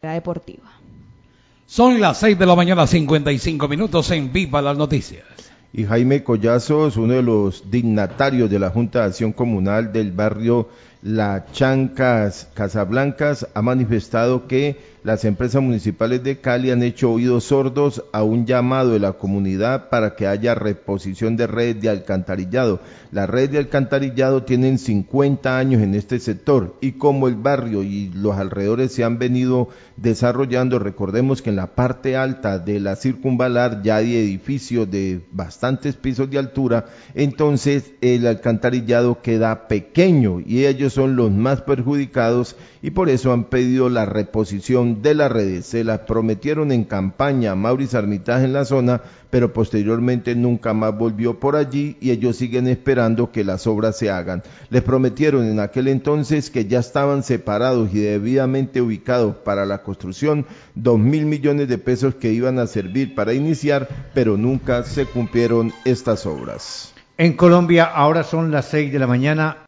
manera deportiva. Son las 6 de la mañana, 55 minutos en Viva las Noticias. Y Jaime Collazos, uno de los dignatarios de la Junta de Acción Comunal del barrio La Chancas, Casablancas, ha manifestado que las empresas municipales de Cali han hecho oídos sordos a un llamado de la comunidad para que haya reposición de redes de alcantarillado. Las redes de alcantarillado tienen 50 años en este sector y como el barrio y los alrededores se han venido desarrollando, recordemos que en la parte alta de la circunvalar ya hay edificios de bastantes pisos de altura, entonces el alcantarillado queda pequeño y ellos son los más perjudicados y por eso han pedido la reposición de las redes. Se las prometieron en campaña a Mauricio Armitage en la zona, pero posteriormente nunca más volvió por allí y ellos siguen esperando que las obras se hagan. Les prometieron en aquel entonces que ya estaban separados y debidamente ubicados para la construcción 2.000 millones de pesos que iban a servir para iniciar, pero nunca se cumplieron estas obras. En Colombia ahora son las 6 de la mañana.